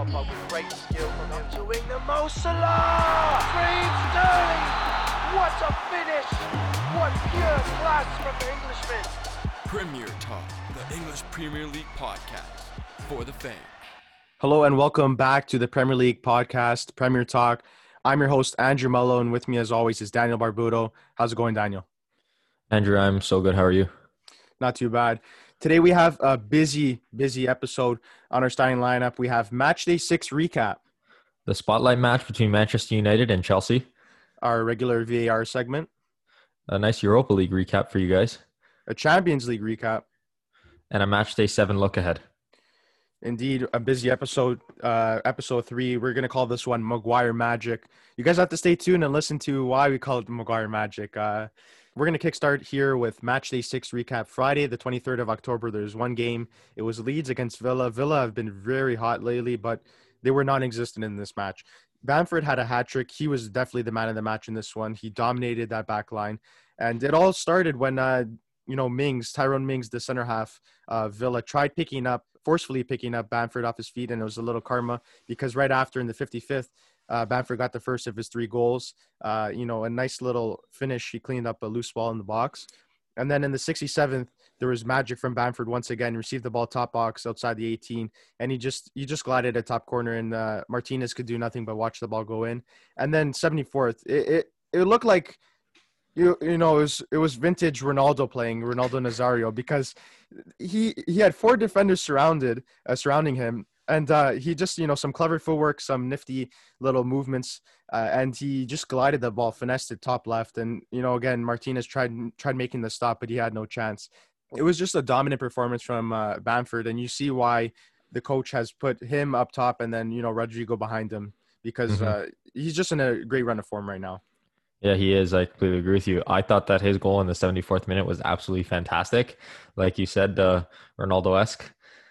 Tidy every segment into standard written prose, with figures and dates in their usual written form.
but with great skill from him. Doing the Mo Salah! Raheem Sterling! What a finish! What pure class from the Englishman! Premier Talk, the English Premier League podcast for the fan. Hello and welcome back to the Premier League podcast, Premier Talk. I'm your host, Andrew Mello, and with me as always is Daniel Barbuto. How's it going, Daniel? Andrew, I'm so good. How are you? Not too bad. Today we have a busy episode on our starting lineup. We have Matchday 6 recap. The spotlight match between Manchester United and Chelsea. Our regular VAR segment. A nice Europa League recap for you guys. A Champions League recap. And a Matchday 7 look ahead. Indeed, a busy episode. Episode 3. We're going to call this one Maguire Magic. You guys have to stay tuned and listen to why we call it Maguire Magic. We're going to kickstart here with Matchday 6 recap. Friday, the 23rd of October, there's one game. It was Leeds against Villa. Villa have been very hot lately, but they were non-existent in this match. Bamford had a hat trick. He was definitely the man of the match in this one. He dominated that back line. And it all started when, Tyrone Mings, the center half of Villa, tried forcefully picking up Bamford off his feet, and it was a little karma because right after in the 55th, Bamford got the first of his 3 goals. A nice little finish. He cleaned up a loose ball in the box. And then in the 67th, there was magic from Bamford once again. He received the ball top box outside the 18, and he just glided at top corner, and Martinez could do nothing but watch the ball go in. And then 74th, it looked like it was vintage Ronaldo playing Ronaldo Nazario because he had 4 defenders surrounding him. And he just, some clever footwork, some nifty little movements, and he just glided the ball, finessed it top left. And, again, Martinez tried making the stop, but he had no chance. It was just a dominant performance from Bamford, and you see why the coach has put him up top and then, Rodrigo behind him because he's just in a great run of form right now. Yeah, he is. I completely agree with you. I thought that his goal in the 74th minute was absolutely fantastic. Like you said, Ronaldo-esque.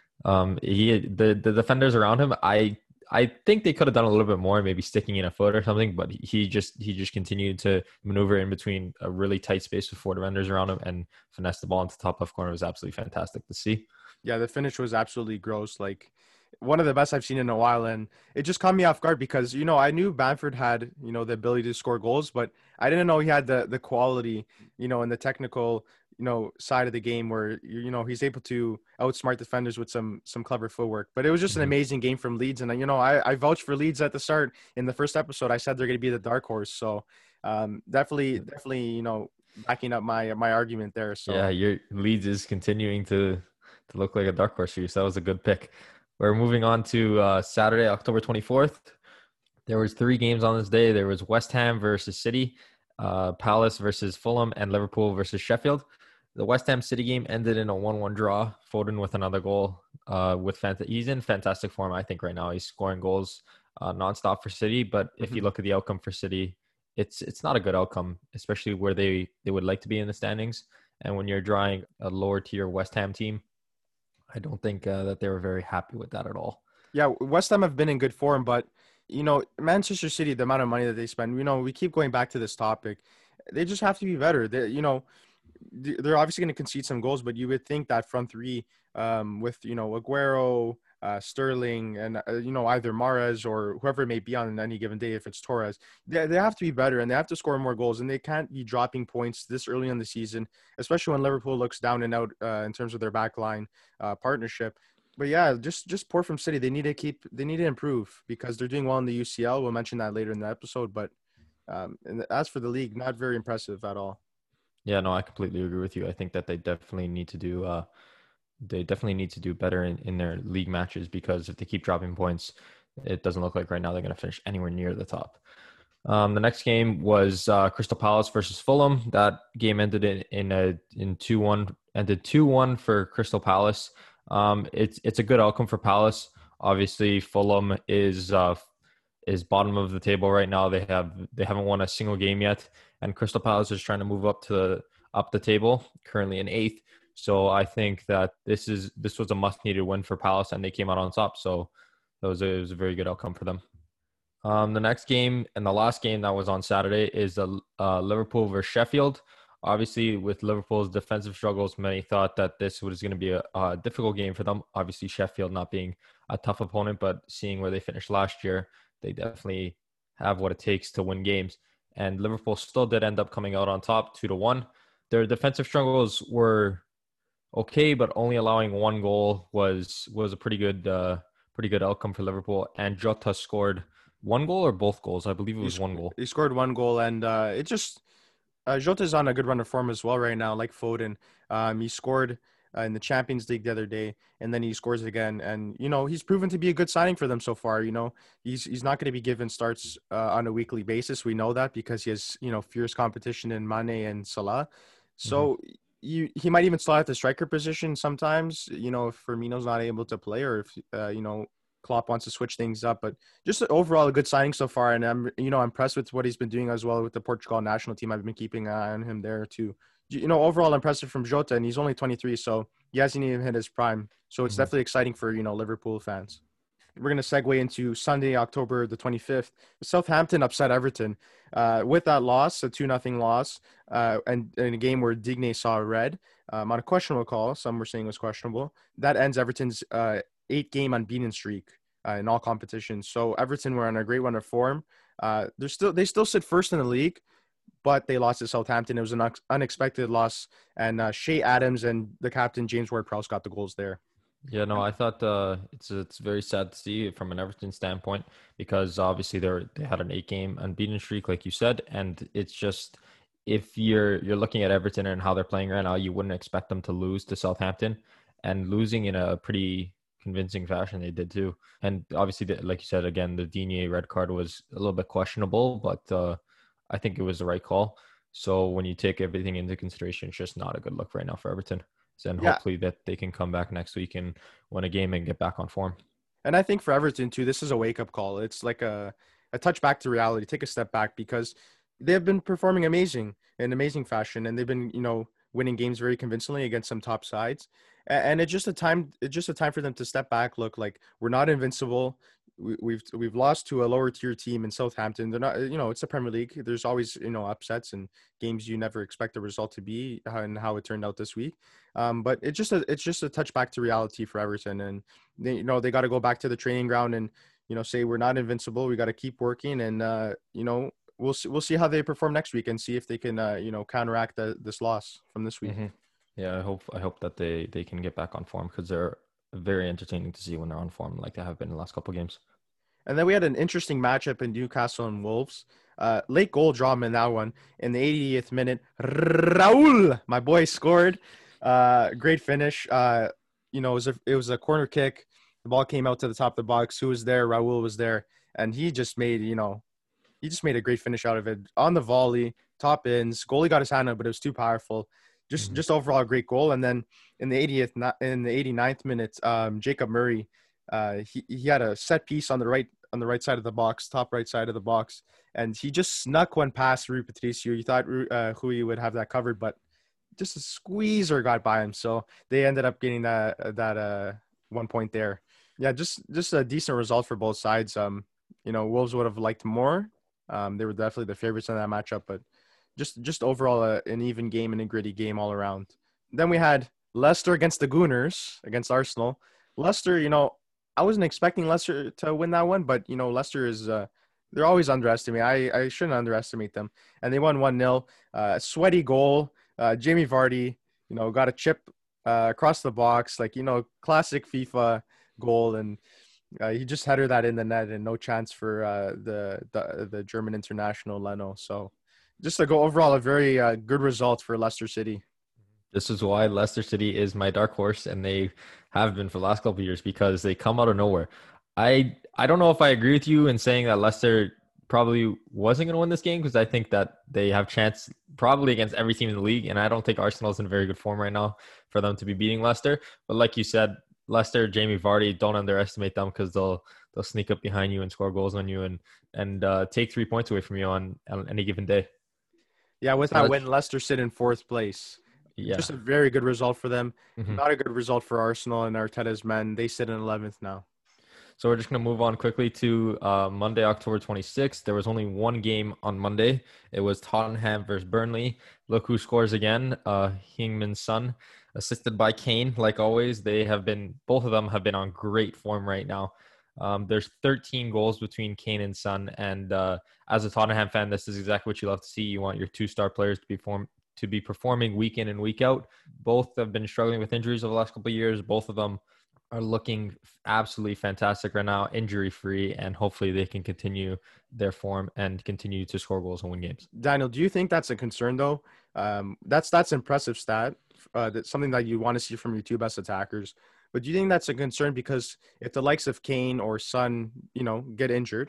The defenders around him, I think they could have done a little bit more, maybe sticking in a foot or something, but he just continued to maneuver in between a really tight space with 4 defenders around him and finesse the ball into the top left corner. It was absolutely fantastic to see. Yeah, the finish was absolutely gross. Like one of the best I've seen in a while, and it just caught me off guard because I knew Bamford had the ability to score goals, but I didn't know he had the quality and the technical side of the game where he's able to outsmart defenders with some clever footwork. But it was just an amazing game from Leeds, and I vouched for Leeds at the start. In the first episode, I said they're going to be the dark horse, so definitely backing up my argument there. So yeah, your Leeds is continuing to look like a dark horse for you, so that was a good pick. We're moving on to Saturday, October 24th. There was 3 games on this day. There was West Ham versus City, Palace versus Fulham, and Liverpool versus Sheffield. The West Ham City game ended in a 1-1 draw. Foden with another goal. He's in fantastic form, I think, right now. He's scoring goals nonstop for City. But if you look at the outcome for City, it's not a good outcome, especially where they would like to be in the standings. And when you're drawing a lower tier West Ham team, I don't think that they were very happy with that at all. Yeah, West Ham have been in good form, but Manchester City, the amount of money that they spend, we keep going back to this topic. They just have to be better. They're obviously going to concede some goals, but you would think that front 3 with, Aguero, Sterling, and, either Mahrez or whoever it may be on any given day, if it's Torres, they have to be better and they have to score more goals, and they can't be dropping points this early in the season, especially when Liverpool looks down and out in terms of their backline partnership. But yeah, just poor from City. They need to improve because they're doing well in the UCL. We'll mention that later in the episode, but and as for the league, not very impressive at all. Yeah, no, I completely agree with you. I think that they definitely need to do better in their league matches because if they keep dropping points, it doesn't look like right now they're going to finish anywhere near the top. The next game was Crystal Palace versus Fulham. That game ended in 2-1. Ended 2-1 for Crystal Palace. It's a good outcome for Palace. Obviously, Fulham is bottom of the table right now. They haven't won a single game yet, and Crystal Palace is trying to move up the table, currently in 8th. So I think that this was a much-needed win for Palace, and they came out on top. So it was a very good outcome for them. The next game and the last game that was on Saturday is the Liverpool versus Sheffield. Obviously, with Liverpool's defensive struggles, many thought that this was going to be a difficult game for them. Obviously, Sheffield not being a tough opponent, but seeing where they finished last year, they definitely have what it takes to win games. And Liverpool still did end up coming out on top, 2-1. Their defensive struggles were okay, but only allowing one goal was a pretty good outcome for Liverpool. And Jota scored one goal or both goals. I believe it was one goal. He scored one goal, and it just Jota's on a good run of form as well right now, like Foden. He scored in the Champions League the other day, and then he scores again. And, he's proven to be a good signing for them so far. He's not going to be given starts on a weekly basis. We know that because he has, fierce competition in Mane and Salah. So he might even slot at the striker position sometimes, if Firmino's not able to play, or if, Klopp wants to switch things up. But just overall a good signing so far. And I'm, impressed with what he's been doing as well with the Portugal national team. I've been keeping an eye on him there too. Overall impressive from Jota, and he's only 23, so he hasn't even hit his prime. So it's definitely exciting for, Liverpool fans. We're going to segue into Sunday, October the 25th. Southampton upset Everton with that loss, a 2-0 loss, and in a game where Digne saw red on a questionable call. Some were saying it was questionable. That ends Everton's 8-game unbeaten streak in all competitions. So Everton were on a great run of form. They still sit first in the league, but they lost to Southampton. It was an unexpected loss, and Shea Adams and the captain James Ward-Prowse got the goals there. Yeah, no, I thought it's very sad to see from an Everton standpoint, because obviously they had an 8-game unbeaten streak, like you said, and it's just, if you're looking at Everton and how they're playing right now, you wouldn't expect them to lose to Southampton, and losing in a pretty convincing fashion they did too. And obviously, like you said, again, the Digne red card was a little bit questionable, but I think it was the right call. So when you take everything into consideration, it's just not a good look right now for Everton. And hopefully that they can come back next week and win a game and get back on form. And I think for Everton too, this is a wake-up call. It's like a touch back to reality. Take a step back, because they have been performing in amazing fashion, and they've been, winning games very convincingly against some top sides. And it's just a time for them to step back. Look, like, we're not invincible. We've lost to a lower tier team in Southampton. They're not, it's the Premier League. There's always, upsets and games you never expect the result to be, and how it turned out this week. But it's just a touch back to reality for Everton, and they got to go back to the training ground and, say we're not invincible. We got to keep working, and we'll see how they perform next week, and see if they can counteract this loss from this week. Yeah, I hope that they can get back on form, because they're very entertaining to see when they're on form, like they have been in the last couple of games. And then we had an interesting matchup in Newcastle and Wolves. Late goal drama in that one. In the 80th minute, Raul, my boy, scored. Great finish. It was a corner kick. The ball came out to the top of the box. Who was there? Raul was there, and he just made a great finish out of it on the volley, top ins. Goalie got his hand up, but it was too powerful. Just overall a great goal. And then in the 89th minute, Jacob Murray, he had a set piece on the right side of the box, top right side of the box, and he just snuck one past Rui Patricio. You thought Rui would have that covered, but just a squeezer got by him. So they ended up getting that 1 point there. Yeah, just a decent result for both sides. Wolves would have liked more. They were definitely the favorites in that matchup, but just overall an even game and a gritty game all around. Then we had Leicester against the Gooners, against Arsenal. Leicester, I wasn't expecting Leicester to win that one, but, Leicester is they're always underestimated. I shouldn't underestimate them. And they won 1-0. Sweaty goal. Jamie Vardy, got a chip across the box, like, classic FIFA goal, and he just headed that in the net, and no chance for the German international Leno. So just to go overall, a very good result for Leicester City. This is why Leicester City is my dark horse, and they have been for the last couple of years, because they come out of nowhere. I don't know if I agree with you in saying that Leicester probably wasn't going to win this game, because I think that they have chance probably against every team in the league, and I don't think Arsenal's in very good form right now for them to be beating Leicester. But like you said, Leicester, Jamie Vardy, don't underestimate them, because they'll sneak up behind you and score goals on you and take 3 points away from you on any given day. Yeah, with that win, Leicester sit in 4th place. Yeah. Just a very good result for them. Not a good result for Arsenal and Arteta's men. They sit in 11th now. So we're just going to move on quickly to Monday, October 26th. There was only one game on Monday. It was Tottenham versus Burnley. Look who scores again. Heung-min Son, assisted by Kane. Like always, both of them have been on great form right now. There's 13 goals between Kane and Son. And as a Tottenham fan, this is exactly what you love to see. You want your two-star players to be performing week in and week out. Both have been struggling with injuries over the last couple of years. Both of them are looking absolutely fantastic right now, injury-free, and hopefully they can continue their form and continue to score goals and win games. Daniel, do you think that's a concern though? That's impressive stat. That's something that you want to see from your two best attackers. But do you think that's a concern because if the likes of Kane or Son, get injured,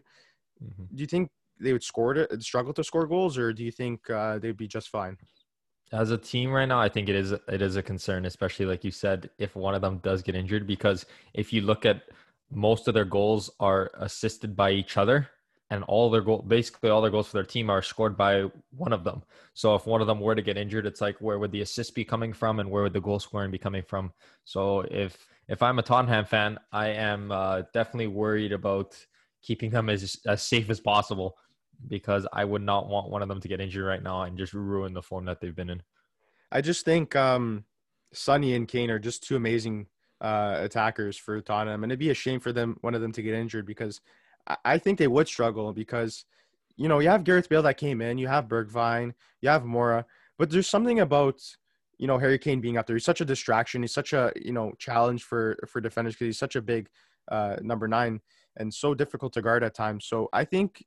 do you think they would struggle to score goals, or do you think they'd be just fine? As a team right now, I think it is a concern, especially like you said, if one of them does get injured, because if you look at most of their goals are assisted by each other, and basically all their goals for their team are scored by one of them. So if one of them were to get injured, it's like, where would the assist be coming from and where would the goal scoring be coming from? So if I'm a Tottenham fan, I am definitely worried about keeping them as safe as possible, because I would not want one of them to get injured right now and just ruin the form that they've been in. I just think Sonny and Kane are just two amazing attackers for Tottenham, and it'd be a shame for one of them to get injured, because I think they would struggle, because you have Gareth Bale that came in, you have Bergwijn, you have Mora, but there's something about Harry Kane being up there. He's such a distraction. He's such a challenge for defenders, because he's such a big number 9 and so difficult to guard at times. So I think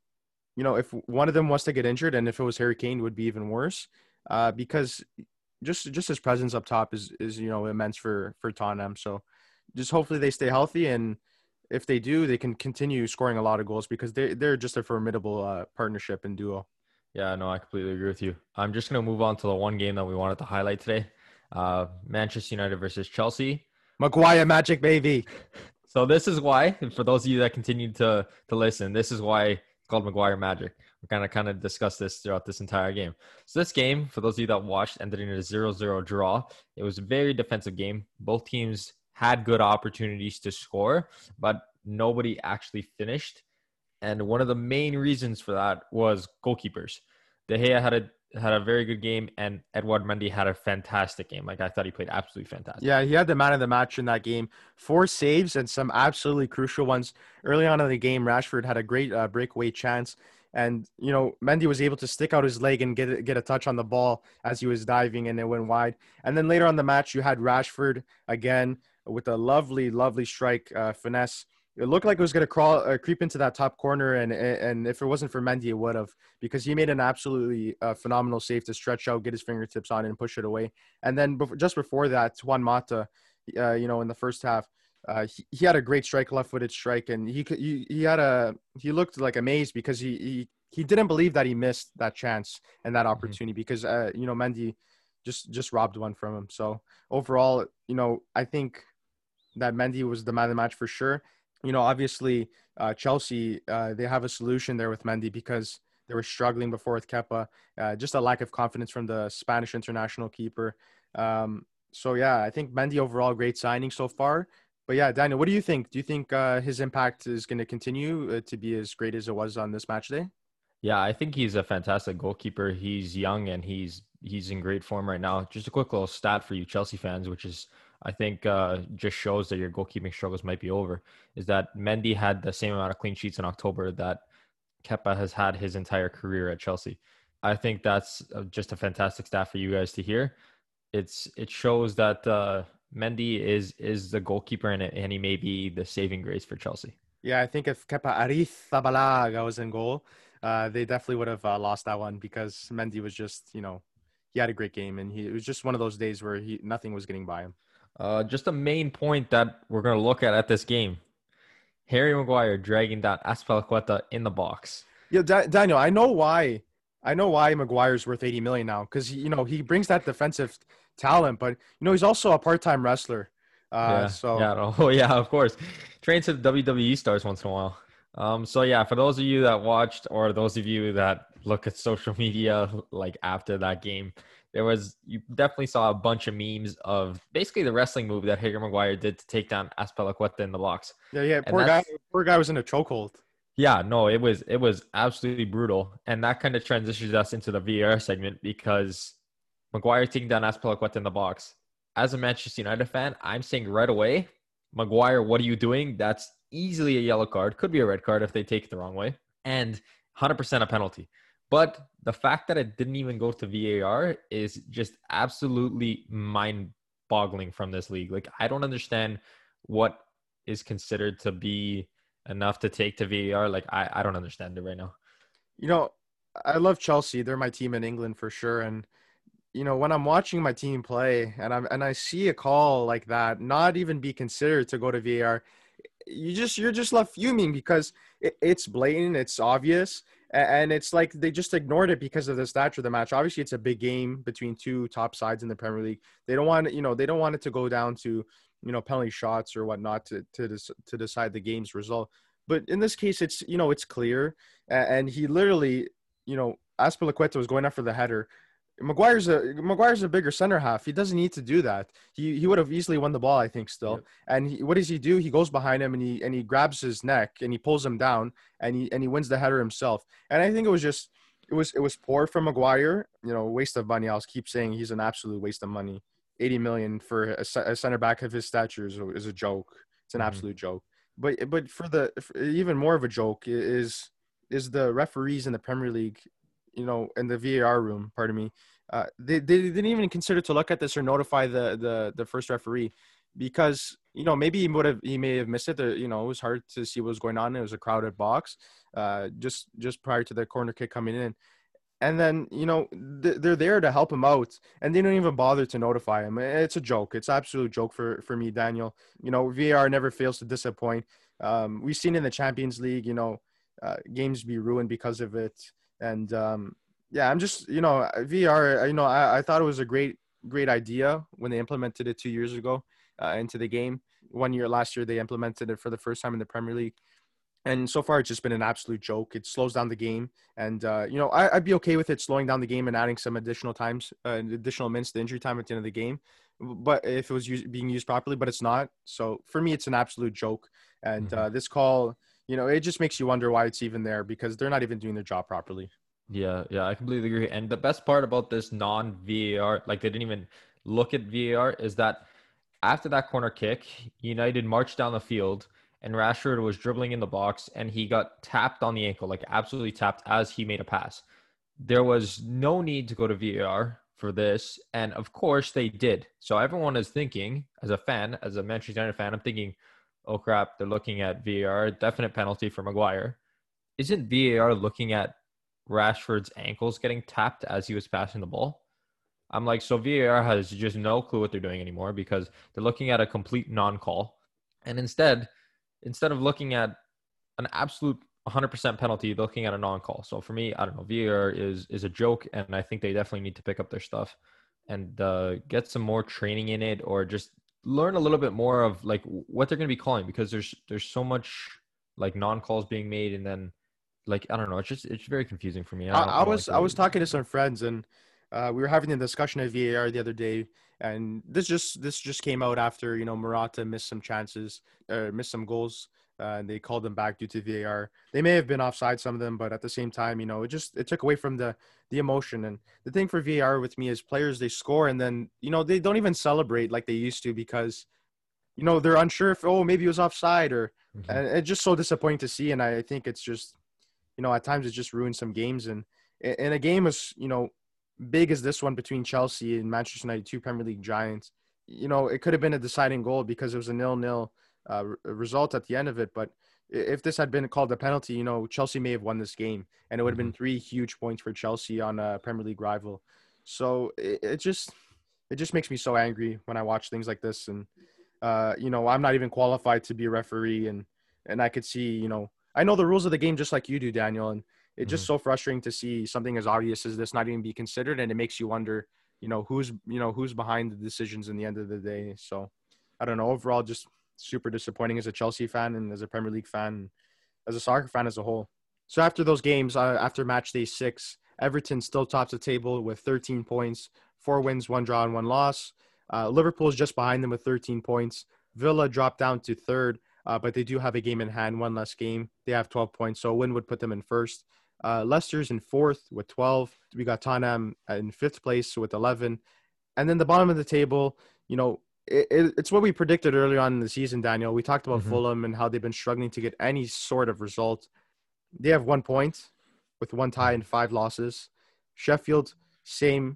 if one of them was to get injured, and if it was Harry Kane, it would be even worse, because just his presence up top is immense for Tottenham. So just hopefully they stay healthy, and if they do, they can continue scoring a lot of goals, because they're just a formidable partnership and duo. Yeah, no, I completely agree with you. I'm just going to move on to the one game that we wanted to highlight today. Manchester United versus Chelsea. Maguire magic, baby. So this is why, for those of you that continue to listen, this is why it's called Maguire Magic. We're going to kind of discuss this throughout this entire game. So this game, for those of you that watched, ended in a 0-0 draw. It was a very defensive game. Both teams had good opportunities to score, but nobody actually finished. And one of the main reasons for that was goalkeepers. De Gea had a very good game, and Edouard Mendy had a fantastic game. Like, I thought he played absolutely fantastic. Yeah, he had the man of the match in that game. 4 saves and some absolutely crucial ones. Early on in the game, Rashford had a great breakaway chance. And, Mendy was able to stick out his leg and get a touch on the ball as he was diving, and it went wide. And then later on the match, you had Rashford again with a lovely, lovely strike, finesse. It looked like it was going to creep into that top corner, and if it wasn't for Mendy, it would have, because he made an absolutely phenomenal save to stretch out, get his fingertips on it, and push it away. And then just before that, Juan Mata, in the first half, he had a great strike, left-footed strike, and he looked like amazed, because he didn't believe that he missed that chance and that opportunity, because Mendy just robbed one from him. So overall, I think that Mendy was the man of the match for sure. Obviously, Chelsea, they have a solution there with Mendy, because they were struggling before with Kepa. Just a lack of confidence from the Spanish international keeper. So, yeah, I think Mendy overall, great signing so far. But, yeah, Daniel, what do you think? Do you think his impact is going to continue to be as great as it was on this match day? Yeah, I think he's a fantastic goalkeeper. He's young, and he's in great form right now. Just a quick little stat for you Chelsea fans, which is, I think, just shows that your goalkeeping struggles might be over, is that Mendy had the same amount of clean sheets in October that Kepa has had his entire career at Chelsea. I think that's just a fantastic stat for you guys to hear. It shows that Mendy is the goalkeeper, and he may be the saving grace for Chelsea. Yeah, I think if Kepa Arrizabalaga was in goal, they definitely would have lost that one, because Mendy was just, he had a great game, and it was just one of those days where nothing was getting by him. Just a main point that we're going to look at this game. Harry Maguire dragging down Azpilicueta in the box. Yeah, Daniel, I know why Maguire's worth 80 million now, because he brings that defensive talent, but he's also a part-time wrestler. Of course, trains with WWE stars once in a while. So yeah, for those of you that watched, or those of you that look at social media like after that game, You definitely saw a bunch of memes of basically the wrestling move that Harry Maguire did to take down Azpilicueta in the box. Yeah. And that's Poor guy was in a chokehold. Yeah, no, it was absolutely brutal. And that kind of transitions us into the VAR segment because Maguire taking down Azpilicueta in the box. As a Manchester United fan, I'm saying right away, Maguire, what are you doing? That's easily a yellow card. Could be a red card if they take it the wrong way. And 100% a penalty. But the fact that it didn't even go to VAR is just absolutely mind-boggling from this league. Like, I don't understand what is considered to be enough to take to VAR. Like, I don't understand it right now. You know, I love Chelsea. They're my team in England for sure. And when I'm watching my team play and I see a call like that not even be considered to go to VAR, you're just left fuming because it's blatant, it's obvious, and it's like they just ignored it because of the stature of the match. Obviously, it's a big game between two top sides in the Premier League. They don't want they don't want it to go down to penalty shots or whatnot to decide the game's result. But in this case, it's clear, and he literally Azpilicueta was going after the header. Maguire's a bigger center half. He doesn't need to do that. He would have easily won the ball, I think, still. Yep. And what does he do? He goes behind him and he grabs his neck and he pulls him down and he wins the header himself. And I think it was poor from Maguire. Waste of money. I'll keep saying he's an absolute waste of money. 80 million for a center back of his stature is a joke. It's an absolute joke. But for even more of a joke is the referees in the Premier League. In the VAR room, pardon me, they didn't even consider to look at this or notify the first referee because, maybe he may have missed it. It was hard to see what was going on. It was a crowded box just prior to the corner kick coming in. And then, they're there to help him out and they don't even bother to notify him. It's a joke. It's an absolute joke for me, Daniel. VAR never fails to disappoint. We've seen in the Champions League, games be ruined because of it. And I'm just, VR, I thought it was a great idea when they implemented it 2 years ago into the game. Last year, they implemented it for the first time in the Premier League. And so far, it's just been an absolute joke. It slows down the game. And, I'd be okay with it slowing down the game and adding some additional minutes, the injury time at the end of the game. But if it was being used properly, but it's not. So for me, it's an absolute joke. And this call, it just makes you wonder why it's even there because they're not even doing their job properly. Yeah, I completely agree. And the best part about this non-VAR, like they didn't even look at VAR, is that after that corner kick, United marched down the field and Rashford was dribbling in the box and he got tapped on the ankle, like absolutely tapped as he made a pass. There was no need to go to VAR for this. And of course they did. So everyone is thinking, as a Manchester United fan, I'm thinking, oh crap, they're looking at VAR, definite penalty for Maguire. Isn't VAR looking at Rashford's ankles getting tapped as he was passing the ball? I'm like, so VAR has just no clue what they're doing anymore because they're looking at a complete non-call. And instead of looking at an absolute 100% penalty, they're looking at a non-call. So for me, I don't know, VAR is a joke, and I think they definitely need to pick up their stuff and get some more training in it, or just learn a little bit more of like what they're going to be calling, because there's so much like non-calls being made, and then like I don't know, it's very confusing for me. I was talking to some friends, and we were having a discussion of VAR the other day, and this just came out after Morata missed some chances, missed some goals. And they called them back due to VAR. They may have been offside, some of them, but at the same time, it took away from the emotion. And the thing for VAR with me is players, they score and then, they don't even celebrate like they used to because, they're unsure if, maybe it was offside or, and it's just so disappointing to see. And I think it's just, at times it just ruins some games. And in a game as, big as this one between Chelsea and Manchester United, two Premier League giants, it could have been a deciding goal because it was a 0-0. Result at the end of it, but if this had been called a penalty, Chelsea may have won this game, and it would have been 3 huge points for Chelsea on a Premier League rival. So it just makes me so angry when I watch things like this, and I'm not even qualified to be a referee, and I could see, I know the rules of the game just like you do, Daniel, and it's just so frustrating to see something as obvious as this not even be considered, and it makes you wonder, who's behind the decisions in the end of the day. So I don't know. Overall, just super disappointing as a Chelsea fan and as a Premier League fan, and as a soccer fan as a whole. So after those games, after match day 6, Everton still tops the table with 13 points 4 wins, 1 draw, and 1 loss. Liverpool is just behind them with 13 points. Villa dropped down to third, but they do have a game in hand, one less game. They have 12 points, so a win would put them in first. Leicester's in fourth with 12. We got Tottenham in fifth place with 11. And then the bottom of the table, it's what we predicted early on in the season, Daniel. We talked about Fulham and how they've been struggling to get any sort of result. They have 1 point with 1 tie and 5 losses. Sheffield, same,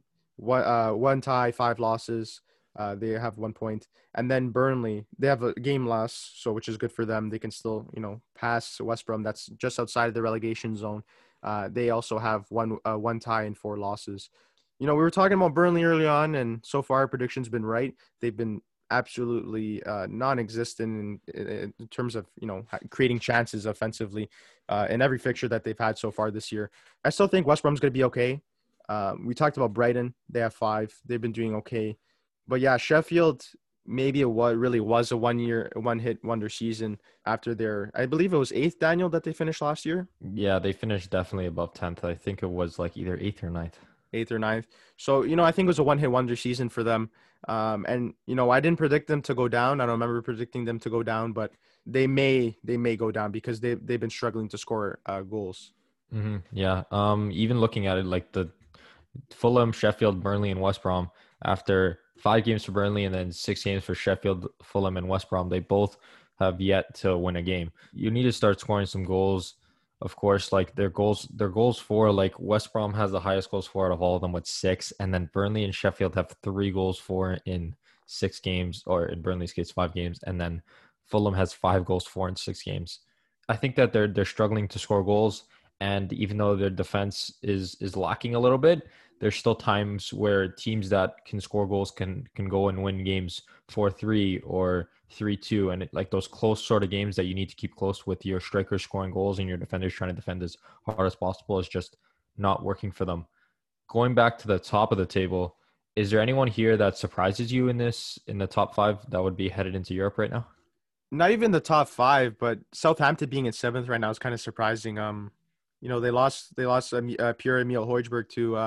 1 tie, 5 losses. They have 1 point. And then Burnley, they have a game loss, so which is good for them. They can still, pass West Brom. That's just outside of the relegation zone. They also have 1 tie and 4 losses. We were talking about Burnley early on, and so far our prediction's been right. They've been absolutely non-existent in terms of, creating chances offensively in every fixture that they've had so far this year. I still think West Brom's going to be okay. We talked about Brighton. They have 5. They've been doing okay. But yeah, Sheffield, maybe it really was a one-hit wonder season after I believe it was 8th, Daniel, that they finished last year. Yeah, they finished definitely above 10th. I think it was like either 8th or 9th. 8th or 9th. So, I think it was a one-hit wonder season for them. And, I didn't predict them to go down. I don't remember predicting them to go down, but they may go down because they've been struggling to score goals. Mm-hmm. Yeah. Even looking at it, like the Fulham, Sheffield, Burnley, and West Brom, after 5 games for Burnley and then 6 games for Sheffield, Fulham, and West Brom, they both have yet to win a game. You need to start scoring some goals. Of course, like their goals for, like West Brom has the highest goals for out of all of them with 6, and then Burnley and Sheffield have 3 goals for in 6 games, or in Burnley's case 5 games, and then Fulham has 5 goals for in 6 games. I think that they're struggling to score goals, and even though their defense is lacking a little bit, there's still times where teams that can score goals can go and win games 4-3 or 3-2, and like those close sort of games that you need to keep close with your strikers scoring goals and your defenders trying to defend as hard as possible is just not working for them. Going back to the top of the table, is there anyone here that surprises you in the top 5 that would be headed into Europe right now? Not even the top 5, but Southampton being in 7th right now is kind of surprising. They lost Pierre-Emile Højbjerg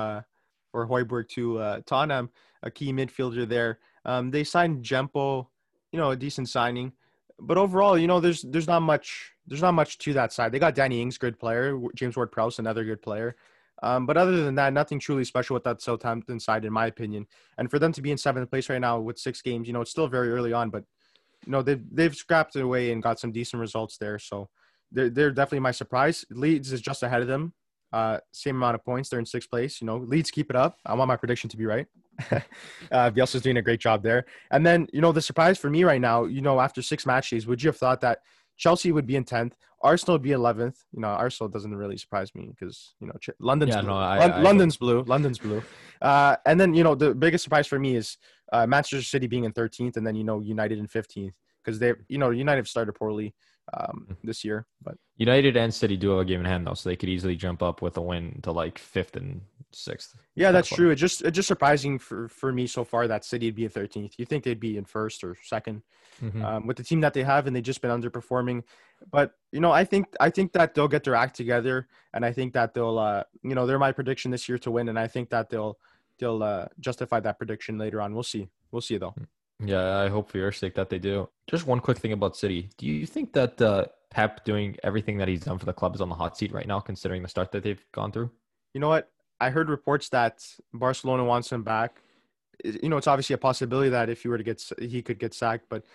to Tottenham, a key midfielder there. They signed Jempo, a decent signing, but overall, there's not much to that side. They got Danny Ings, good player. James Ward-Prowse, another good player. But other than that, nothing truly special with that Southampton side, in my opinion. And for them to be in 7th place right now with 6 games, it's still very early on, but they've scrapped it away and got some decent results there. So they're definitely my surprise. Leeds is just ahead of them. Same amount of points. They're in 6th place. Leeds keep it up. I want my prediction to be right. Bielsa's doing a great job there. And then, the surprise for me right now, after 6 match days, would you have thought that Chelsea would be in 10th, Arsenal would be 11th? Arsenal doesn't really surprise me because, London's blue. London's blue. London's blue. And then, the biggest surprise for me is Manchester City being in 13th and then, United in 15th because United have started poorly this year. But United and City do have a game in hand though, so they could easily jump up with a win to like 5th and 6th. Yeah, that's true. It's just surprising for me so far that City would be in 13th. You think they'd be in 1st or 2nd with the team that they have, and they've just been underperforming. But I think that they'll get their act together, and I think that they'll they're my prediction this year to win, and I think that they'll justify that prediction later on. We'll see though. Yeah, I hope for your sake that they do. Just one quick thing about City. Do you think that Pep doing everything that he's done for the club is on the hot seat right now, considering the start that they've gone through? You know what? I heard reports that Barcelona wants him back. It's obviously a possibility that if he were to he could get sacked. But,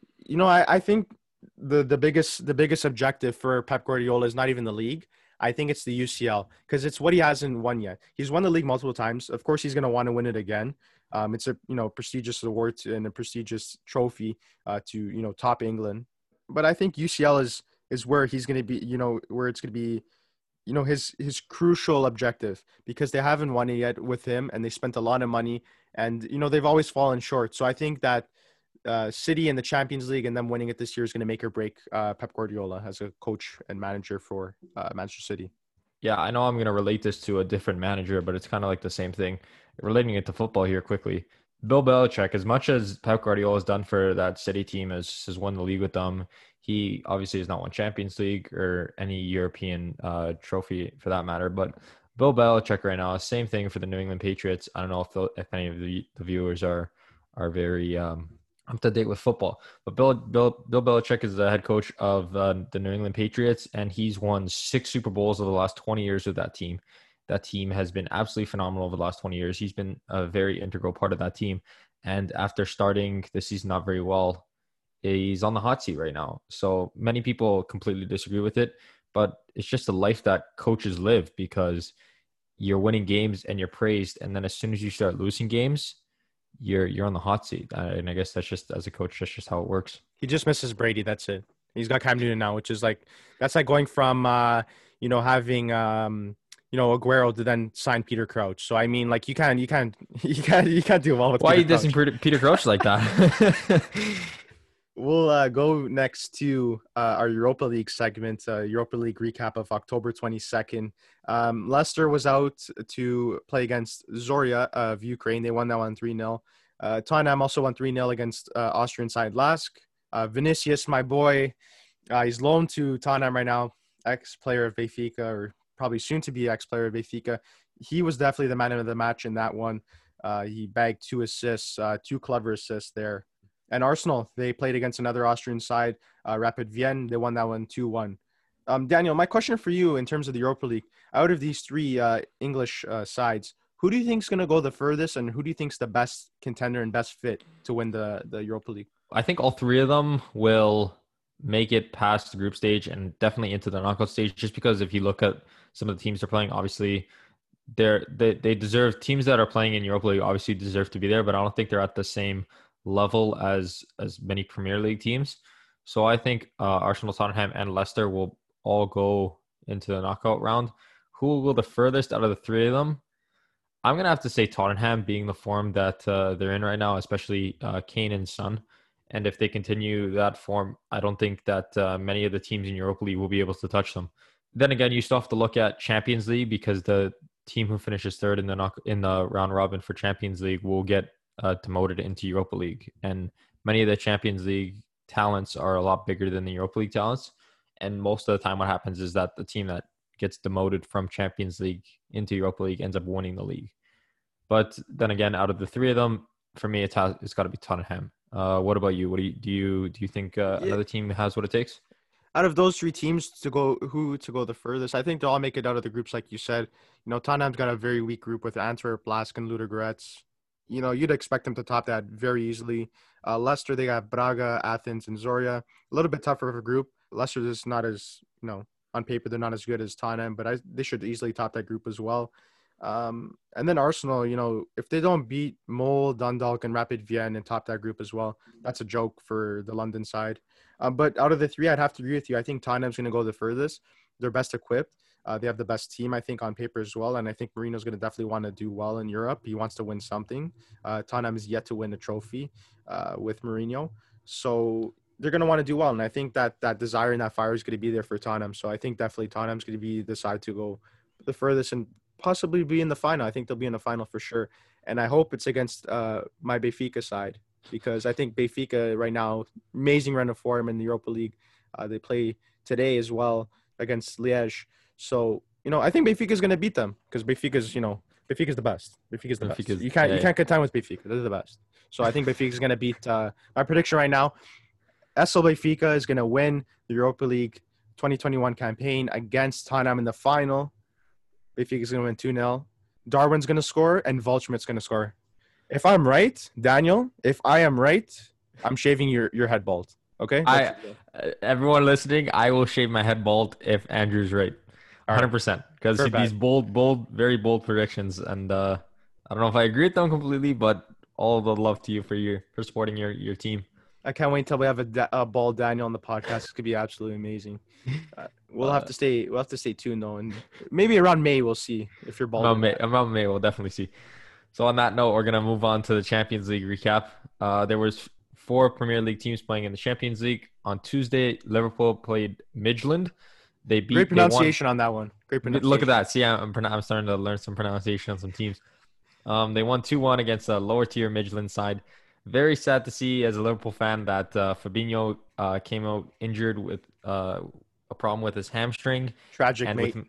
I think the biggest objective for Pep Guardiola is not even the league. I think it's the UCL because it's what he hasn't won yet. He's won the league multiple times. Of course, he's going to want to win it again. It's a prestigious award and a prestigious trophy to top England. But I think UCL is where he's going to be. Where it's going to be. His crucial objective because they haven't won it yet with him, and they spent a lot of money, and they've always fallen short. So I think that City in the Champions League and them winning it this year is going to make or break Pep Guardiola as a coach and manager for Manchester City. Yeah, I know I'm going to relate this to a different manager, but it's kind of like the same thing. Relating it to football here quickly. Bill Belichick, as much as Pep Guardiola has done for that City team, has won the league with them, he obviously has not won Champions League or any European trophy for that matter. But Bill Belichick right now, same thing for the New England Patriots. I don't know if any of the viewers are very up to date with football, but Bill Belichick is the head coach of the New England Patriots, and he's won 6 Super Bowls over the last 20 years with that team. That team has been absolutely phenomenal over the last 20 years. He's been a very integral part of that team, and after starting the season not very well, he's on the hot seat right now. So many people completely disagree with it, but it's just a life that coaches live because you're winning games and you're praised, and then as soon as you start losing games, you're on the hot seat. And I guess that's just, as a coach, that's just how it works. He just misses Brady. That's it. He's got Cam Newton now, which is like that's like going from having Aguero to then sign Peter Crouch. So I mean, like you can't do well with. Why Peter are you dissing Peter Crouch like that? We'll go next to our Europa League segment, Europa League recap of October 22nd. Leicester was out to play against Zorya of Ukraine. They won that one 3-0. Tottenham also won 3-0 against Austrian side Lask. Vinicius, my boy, he's loaned to Tottenham right now, ex-player of Benfica, or probably soon to be ex-player of Benfica. He was definitely the man of the match in that one. He bagged 2 assists, 2 clever assists there. And Arsenal, they played against another Austrian side, Rapid Vienna. They won that one 2-1. Daniel, my question for you in terms of the Europa League, out of these 3 English sides, who do you think is going to go the furthest, and who do you think is the best contender and best fit to win the Europa League? I think all 3 of them will make it past the group stage and definitely into the knockout stage, just because if you look at some of the teams they're playing, obviously they deserve, teams that are playing in Europa League obviously deserve to be there, but I don't think they're at the same level as many Premier League teams. So I think Arsenal, Tottenham, and Leicester will all go into the knockout round. Who will go the furthest out of the 3 of them? I'm going to have to say Tottenham, being the form that they're in right now, especially Kane and Son. And if they continue that form, I don't think that many of the teams in Europa League will be able to touch them. Then again, you still have to look at Champions League, because the team who finishes third in the round robin for Champions League will get demoted into Europa League, and many of the Champions League talents are a lot bigger than the Europa League talents, and most of the time what happens is that the team that gets demoted from Champions League into Europa League ends up winning the league. But then again, out of the 3 of them, for me, it's got to be Tottenham. What about you? What do you think another team has what it takes? Out of those 3 teams to go the furthest, I think they'll all make it out of the groups, like you said. Tottenham's got a very weak group with Antwerp, Lask, and Ludogorets. You'd expect them to top that very easily. Leicester, they got Braga, Athens, and Zorya. A little bit tougher of a group. Leicester is not as, on paper, they're not as good as Tottenham, but they should easily top that group as well. And then Arsenal, if they don't beat Mole, Dundalk, and Rapid Vienna and top that group as well, that's a joke for the London side. But out of the 3, I'd have to agree with you. I think Tottenham's going to go the furthest. They're best equipped. They have the best team, I think, on paper as well. And I think Mourinho's going to definitely want to do well in Europe. He wants to win something. Tottenham is yet to win a trophy with Mourinho. So they're going to want to do well. And I think that desire and that fire is going to be there for Tottenham. So I think definitely Tottenham's going to be the side to go the furthest and possibly be in the final. I think they'll be in the final for sure. And I hope it's against my Benfica side, because I think Benfica right now, amazing run of form in the Europa League. They play today as well against Liège. So, I think Benfica is going to beat them, because Benfica's the best. Benfica's the best. You can't contend with Benfica. They're the best. So I think Benfica is going to beat my prediction right now. SL Benfica is going to win the Europa League 2021 campaign against Tottenham in the final. Benfica is going to win 2-0. Darwin's going to score and Waldschmidt's going to score. If I'm right, Daniel, I'm shaving your head bald. Okay? Everyone listening, I will shave my head bald if Andrew's right. 100%. Because these bold, very bold predictions. And I don't know if I agree with them completely, but all the love to you for supporting your team. I can't wait until we have a bald Daniel on the podcast. It's gonna be absolutely amazing. We'll have to stay tuned though, and maybe around May we'll see if you're bald. Around May we'll definitely see. So on that note, we're gonna move on to the Champions League recap. There was 4 Premier League teams playing in the Champions League. On Tuesday, Liverpool played Midtjylland. Great pronunciation on that one. Great pronunciation. Look at that. See, I'm starting to learn some pronunciation on some teams. They won 2-1 against a lower tier Midtjylland side. Very sad to see as a Liverpool fan that Fabinho came out injured with a problem with his hamstring. Tragic, mate.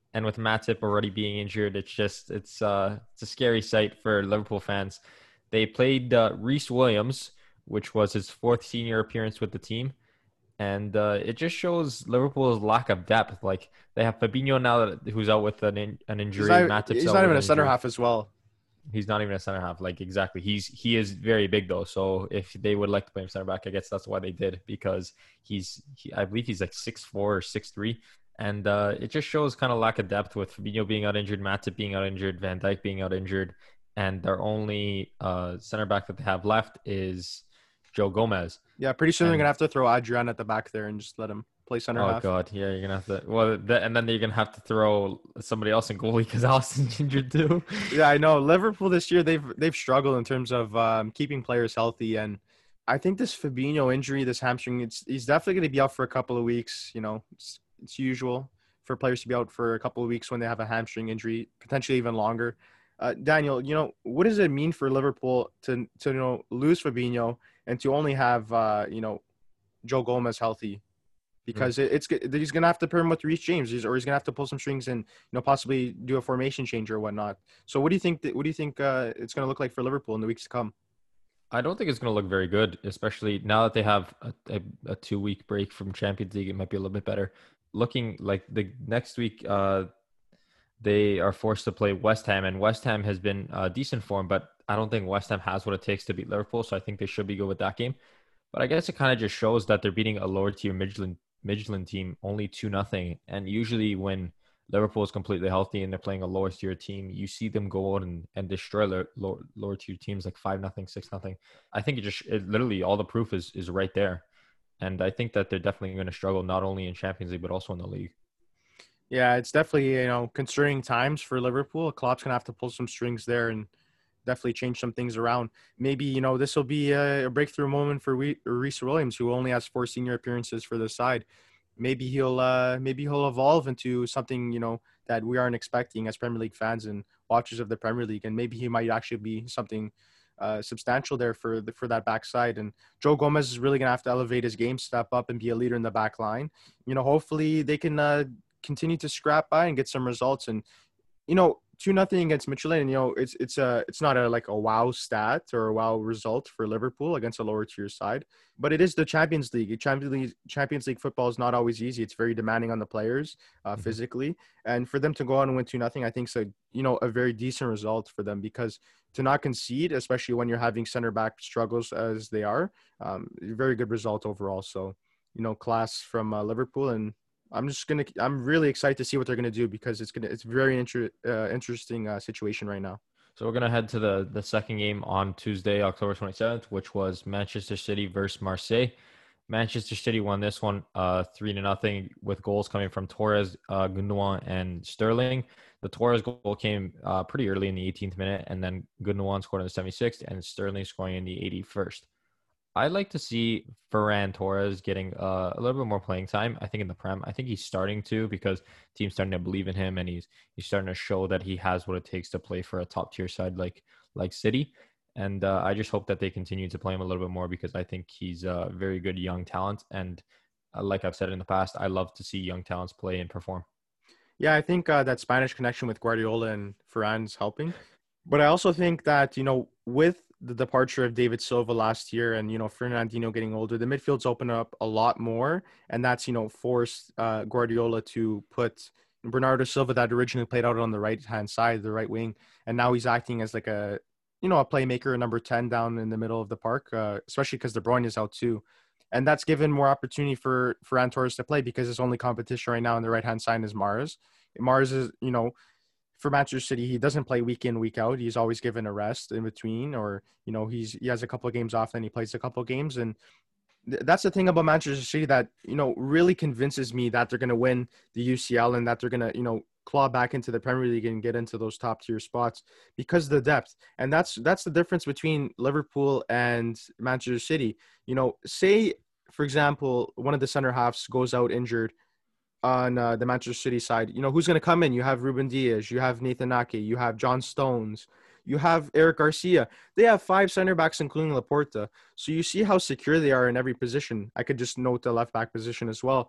And with Matip already being injured, it's a scary sight for Liverpool fans. They played Reece Williams, which was his fourth senior appearance with the team, and it just shows Liverpool's lack of depth. Like they have Fabinho now who's out with an injury. Matip's He's out not with even an a center injury. half as well. He's not even a center half. Like exactly, he is very big though. So if they would like to play him center back, I guess that's why they did, because I believe he's like 6'4" or 6'3", and it just shows kind of lack of depth with Fabinho being out injured, Matip being out injured, Van Dijk being out injured, and their only center back that they have left is Joe Gomez. Yeah, pretty soon they're And gonna have to throw Adrian at the back there and just let him play center oh half. god, yeah, you're gonna have to. Well, and then you're gonna have to throw somebody else in goalie because Alison's injured too. Yeah, I know. Liverpool this year they've struggled in terms of keeping players healthy, and I think this Fabinho injury, this hamstring, he's definitely going to be out for a couple of weeks. You know, it's usual for players to be out for a couple of weeks when they have a hamstring injury, potentially even longer. Daniel, you know, what does it mean for Liverpool to lose Fabinho and to only have Joe Gomez healthy? Because he's going to have to pair him with Reece James, or he's going to have to pull some strings and possibly do a formation change or whatnot. So what do you think it's going to look like for Liverpool in the weeks to come? I don't think it's going to look very good, especially now that they have a 2-week break from Champions League. It might be a little bit better. Looking like the next week, they are forced to play West Ham, and West Ham has been decent form, but I don't think West Ham has what it takes to beat Liverpool, so I think they should be good with that game. But I guess it kind of just shows that they're beating a lower tier Midtjylland team only 2-0, and usually when Liverpool is completely healthy and they're playing a lower tier team, you see them go out and destroy lower tier teams like 5-0, 6-0. I think it literally all the proof is right there. And I think that they're definitely going to struggle not only in Champions League, but also in the league. Yeah, it's definitely, concerning times for Liverpool. Klopp's going to have to pull some strings there and definitely change some things around. Maybe, this will be a breakthrough moment for Reece Williams, who only has 4 senior appearances for the side. Maybe he'll evolve into something that we aren't expecting as Premier League fans and watchers of the Premier League, and maybe he might actually be something substantial there for that backside. And Joe Gomez is really gonna have to elevate his game, step up, and be a leader in the back line. Hopefully they can continue to scrap by and get some results. And 2-0 against Midtjylland, it's not a wow stat or a wow result for Liverpool against a lower tier side, but it is the Champions League. Champions League football is not always easy. It's very demanding on the players physically, and for them to go on and win 2-0, I think is a very decent result for them, because to not concede, especially when you're having center back struggles as they are, very good result overall. So class from Liverpool. And I'm really excited to see what they're gonna do, because it's a very interesting situation right now. So we're gonna head to the second game on Tuesday, October 27th, which was Manchester City versus Marseille. Manchester City won this one 3-0 with goals coming from Torres, Gundogan, and Sterling. The Torres goal came pretty early in the 18th minute, and then Gundogan scored in the 76th, and Sterling scoring in the 81st. I'd like to see Ferran Torres getting a little bit more playing time. I think in the Prem, I think he's starting to, because team's starting to believe in him, and he's starting to show that he has what it takes to play for a top tier side like City. And I just hope that they continue to play him a little bit more, because I think he's a very good young talent. And like I've said in the past, I love to see young talents play and perform. Yeah, I think that Spanish connection with Guardiola and Ferran is helping. But I also think that, with the departure of David Silva last year and, Fernandinho getting older, the midfield's opened up a lot more. And that's, forced Guardiola to put Bernardo Silva, that originally played out on the right-hand side, the right wing. And now he's acting as like a playmaker, a number 10 down in the middle of the park, especially because De Bruyne is out too. And that's given more opportunity for Ferran Torres to play, because his only competition right now on the right-hand side is Mahrez. Mahrez is, for Manchester City, he doesn't play week in, week out. He's always given a rest in between, or, he has a couple of games off, then he plays a couple of games. And that's the thing about Manchester City that, really convinces me that they're going to win the UCL and that they're going to, claw back into the Premier League and get into those top tier spots, because of the depth. And that's the difference between Liverpool and Manchester City. Say, for example, one of the center halves goes out injured on the Manchester City side. Who's going to come in? You have Ruben Dias, you have Nathan Ake, you have John Stones, you have Eric Garcia. They have 5 center backs, including Laporta. So you see how secure they are in every position. I could just note the left back position as well.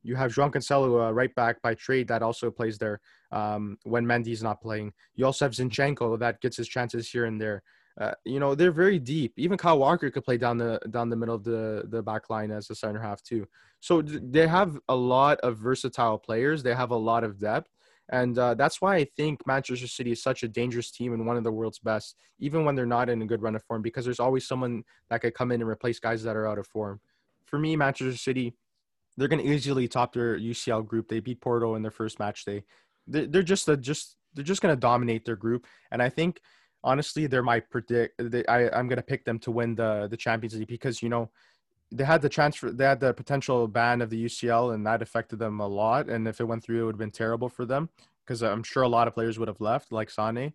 You have João Cancelo, right back by trade, that also plays there when Mendy's not playing. You also have Zinchenko that gets his chances here and there. They're very deep. Even Kyle Walker could play down the middle of the back line as a center half too. So they have a lot of versatile players. They have a lot of depth. And that's why I think Manchester City is such a dangerous team and one of the world's best, even when they're not in a good run of form, because there's always someone that could come in and replace guys that are out of form. For me, Manchester City, they're going to easily top their UCL group. They beat Porto in their first match day. They're just going to dominate their group. And I think, honestly, I'm going to pick them to win the Champions League because, they had the potential ban of the UCL, and that affected them a lot. And if it went through, it would have been terrible for them because I'm sure a lot of players would have left, like Sané.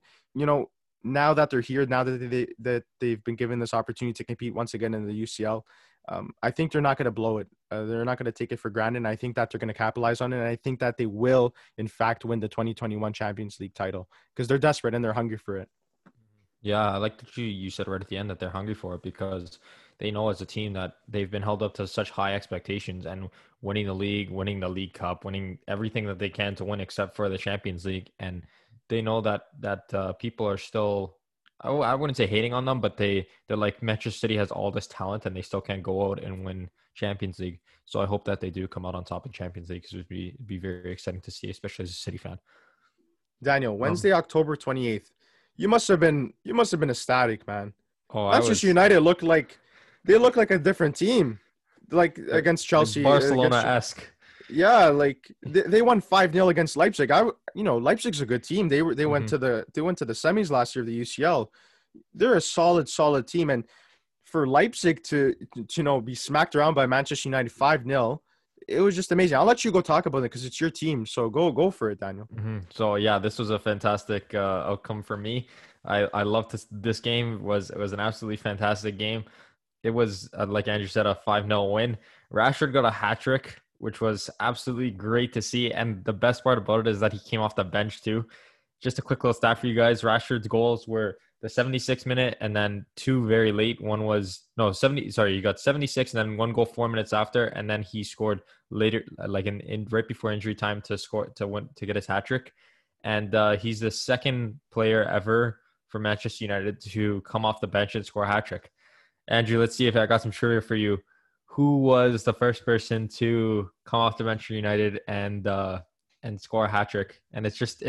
Now that they're here, now that they've been given this opportunity to compete once again in the UCL, I think they're not going to blow it. They're not going to take it for granted. And I think that they're going to capitalize on it. And I think that they will, in fact, win the 2021 Champions League title because they're desperate and they're hungry for it. Yeah, I like that you said right at the end that they're hungry for it because they know as a team that they've been held up to such high expectations and winning the league, winning the League Cup, winning everything that they can to win except for the Champions League. And they know that people are still, I wouldn't say hating on them, but they're like Manchester City has all this talent and they still can't go out and win Champions League. So I hope that they do come out on top in Champions League because it would be very exciting to see, especially as a City fan. Daniel, Wednesday, October 28th. You must have been ecstatic, man. Manchester United looked like a different team, like against Chelsea, like Barcelona-esque. Yeah, like they won 5-0 against Leipzig. Leipzig's a good team. They went to the semis last year of the UCL. They're a solid team, and for Leipzig to be smacked around by Manchester United 5-0. It was just amazing. I'll let you go talk about it because it's your team. So go for it, Daniel. Mm-hmm. So yeah, this was a fantastic outcome for me. I loved this game. It was an absolutely fantastic game. It was like Andrew said, a 5-0 win. Rashford got a hat trick, which was absolutely great to see. And the best part about it is that he came off the bench too. Just a quick little stat for you guys. Rashford's goals were the 76th minute and then two very late. One was he got 76 and then one goal 4 minutes after, and then he scored later, like in right before injury time to get his hat trick. And he's the second player ever for Manchester United to come off the bench and score a hat trick. Andrew, let's see if I got some trivia for you. Who was the first person to come off the bench for United and score a hat trick? And it's just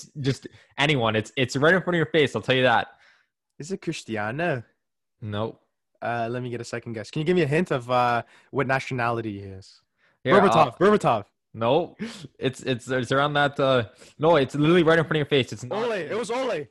anyone. It's right in front of your face. I'll tell you that. Is it Cristiano? Nope. Let me get a second guess. Can you give me a hint of what nationality he is? Here, Berbatov. No, it's around that. No, it's literally right in front of your face. It's not. Ole. It was Ole.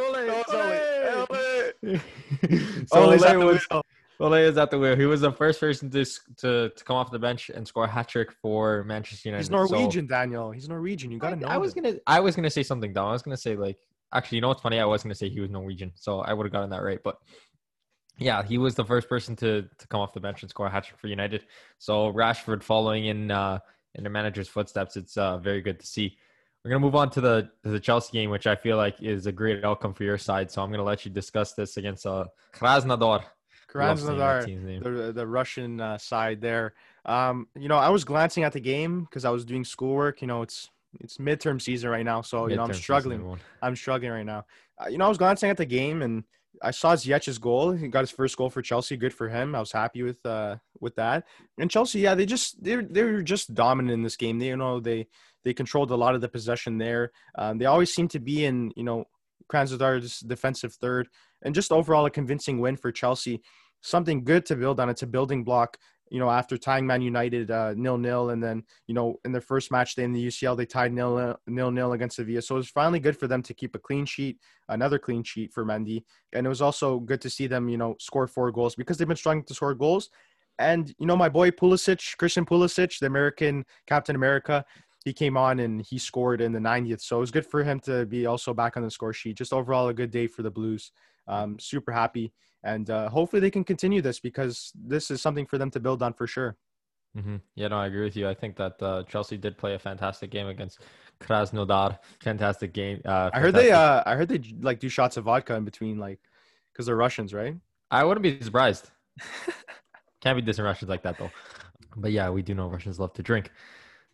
Ole is at the wheel. He was the first person to come off the bench and score a hat trick for Manchester United. He's Norwegian, Daniel. He's Norwegian. You gotta know. I was gonna say something dumb. I was gonna say actually, you know what's funny? I was gonna say he was Norwegian, so I would have gotten that right. But yeah, he was the first person to come off the bench and score a hat trick for United. So Rashford following in the manager's footsteps. It's very good to see. We're going to move on to the Chelsea game, which I feel like is a great outcome for your side. So I'm going to let you discuss this against Krasnodar. The Russian side there. I was glancing at the game because I was doing schoolwork. It's midterm season right now, so I'm struggling. I'm struggling right now. I was glancing at the game and I saw Ziyech's goal. He got his first goal for Chelsea. Good for him. I was happy with that. And Chelsea, yeah, they were just dominant in this game. They controlled a lot of the possession there. They always seem to be in Krasnodar's defensive third, and just overall a convincing win for Chelsea. Something good to build on. It's a building block. After tying Man United 0-0, and then in their first match day in the UCL they tied 0-0 against Sevilla. So it was finally good for them to keep a clean sheet, another clean sheet for Mendy, and it was also good to see them score 4 goals because they've been struggling to score goals. And my boy Christian Pulisic, the American Captain America, he came on and he scored in the 90th. So it was good for him to be also back on the score sheet. Just overall a good day for the Blues. Super happy. And hopefully they can continue this because this is something for them to build on for sure. Mm-hmm. Yeah, no, I agree with you. I think that Chelsea did play a fantastic game against Krasnodar. Fantastic game. I heard they do shots of vodka in between, because they're Russians, right? I wouldn't be surprised. Can't be dissing Russians like that though. But yeah, we do know Russians love to drink.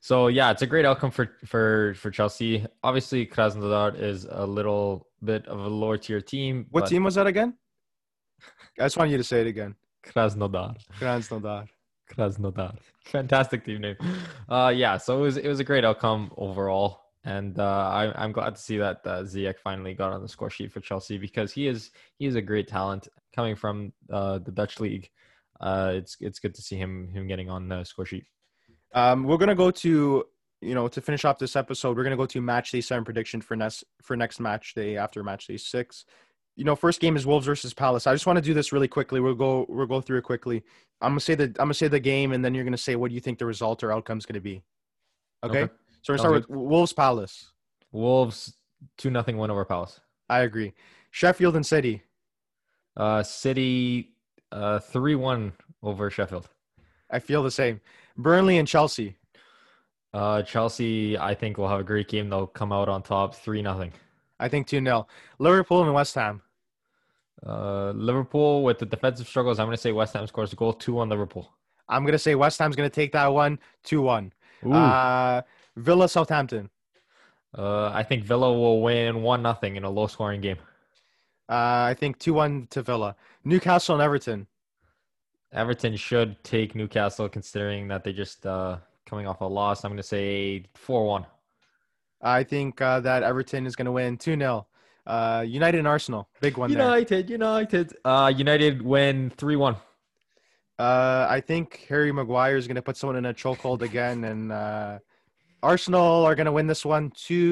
So yeah, it's a great outcome for Chelsea. Obviously, Krasnodar is a little bit of a lower tier team. What but team was that again? I just want you to say it again. Krasnodar. Krasnodar. Krasnodar. Fantastic team name. Yeah, so it was a great outcome overall. And I'm glad to see that Ziyech finally got on the score sheet for Chelsea because he is a great talent coming from the Dutch league. It's good to see him getting on the score sheet. We're gonna go to to finish off this episode. We're gonna go to match day 7 prediction for next match day after match day 6. First game is Wolves versus Palace. I just want to do this really quickly. We'll go through it quickly. I'm gonna say the game, and then you're gonna say what do you think the result or outcome is gonna be. Okay? So we're gonna start with Wolves Palace. Wolves 2-0 win over Palace. I agree. Sheffield and City. City 3-1 over Sheffield. I feel the same. Burnley and Chelsea. Chelsea, I think, will have a great game. They'll come out on top 3-0. I think 2-0. Liverpool and West Ham. Liverpool with the defensive struggles. I'm going to say West Ham scores a goal. 2-1 Liverpool. I'm going to say West Ham's going to take that one. 2-1. Villa Southampton. I think Villa will win 1-0 in a low-scoring game. I think 2-1 to Villa. Newcastle and Everton. Everton should take Newcastle considering that they just coming off a loss. I'm going to say 4-1. I think that Everton is going to win 2-0. United and Arsenal. Big one United. United win 3-1. I think Harry Maguire is going to put someone in a chokehold again. And Arsenal are going to win this one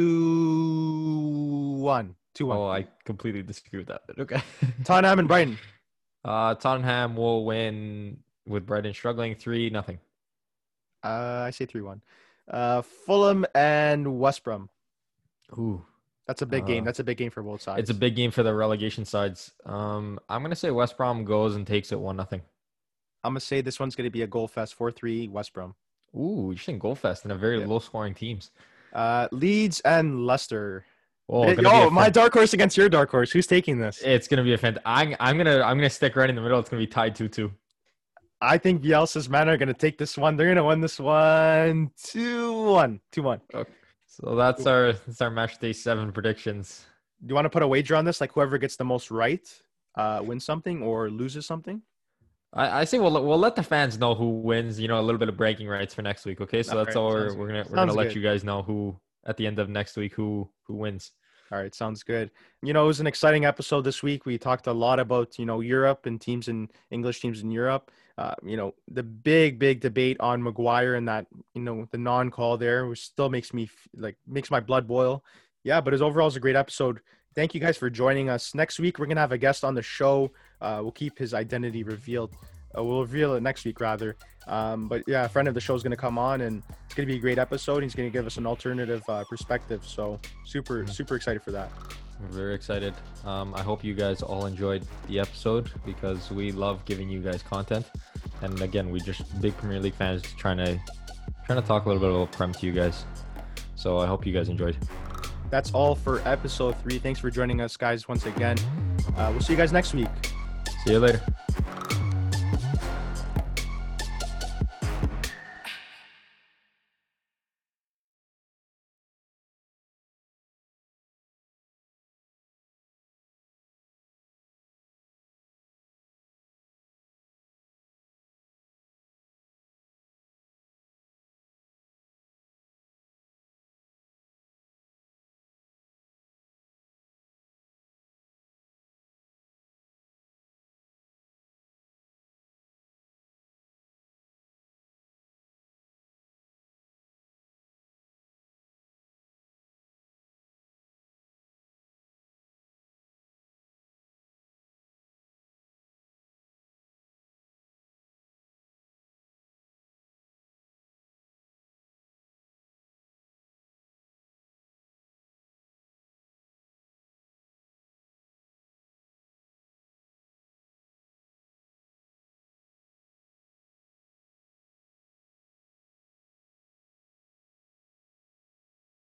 2-1. 2-1. Oh, I completely disagree with that. But okay. Tottenham and Brighton. Tottenham will win with Brighton struggling 3-0. I say 3-1. Fulham and West Brom. Ooh, that's a big game. That's a big game for both sides. It's a big game for the relegation sides. I'm gonna say West Brom goes and takes it 1-0. I'm gonna say this one's gonna be a goal fest 4-3 West Brom. Ooh, you're saying goal fest in a very low scoring teams. Leeds and Leicester. Oh, my dark horse against your dark horse. Who's taking this? It's gonna be a I'm gonna stick right in the middle. It's gonna be tied 2-2. I think Bielsa's men are gonna take this one. They're gonna win this one 2-1. 2-1. Okay. So that's our match day 7 predictions. Do you want to put a wager on this? Like whoever gets the most right wins something or loses something? I say we'll let the fans know who wins. A little bit of bragging rights for next week. Okay, so that's all we're gonna let you guys know who at the end of next week who wins. All right, sounds good. It was an exciting episode this week. We talked a lot about, Europe and teams in English teams in Europe. The big debate on Maguire and that, the non-call there, which still makes my blood boil. Yeah, but overall it's a great episode. Thank you guys for joining us. Next week, we're going to have a guest on the show. We'll keep his identity revealed. We'll reveal it next week, rather. But yeah, a friend of the show is going to come on, and it's going to be a great episode. He's going to give us an alternative perspective. So super excited for that. We're very excited. I hope you guys all enjoyed the episode because we love giving you guys content. And again, we just big Premier League fans trying to talk a little bit about Prem to you guys. So I hope you guys enjoyed. That's all for episode 3. Thanks for joining us, guys, once again. We'll see you guys next week. See you later.